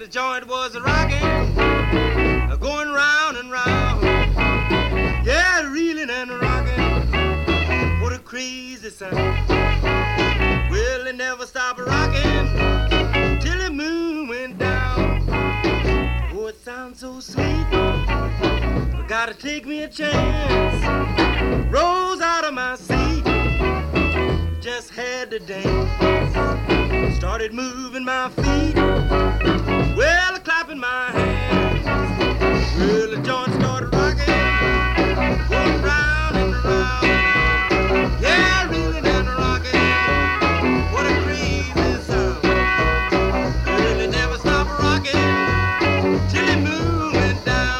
the joint was rocking, going round and round. Yeah, reeling and rocking, what a crazy sound. Well, it never stopped rocking till the moon went down. Oh, it sounds so sweet, I gotta take me a chance. Rose out of my seat, just had to dance. Started moving my feet, well, clapping my hands. Well, the joint started rocking, going round and round. Yeah, reeling and rocking, what a crazy sound. Well, it never stopped rocking till the moon went down.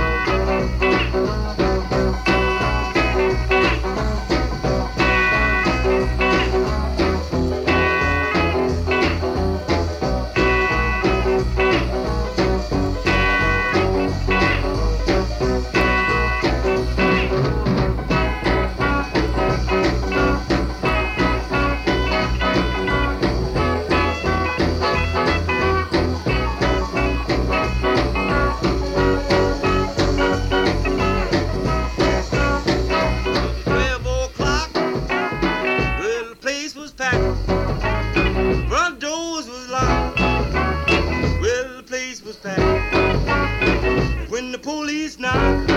Front doors was locked, well, the place was packed. When the police knocked,